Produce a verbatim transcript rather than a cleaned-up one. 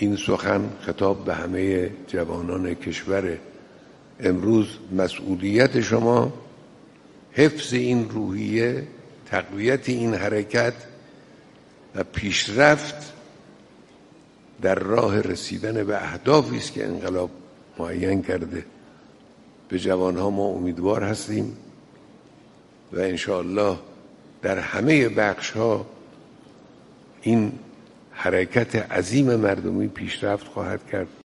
این سخن خطاب به همه جوانان کشور امروز مسئولیت شما حفظ این روحیه، تقویت این حرکت و پیشرفت در راه رسیدن به اهدافی است که انقلاب معین کرده. به جوانها ما امیدوار هستیم و انشاءالله در همه بخش‌ها این حرکت عظیم مردمی پیشرفت خواهد کرد.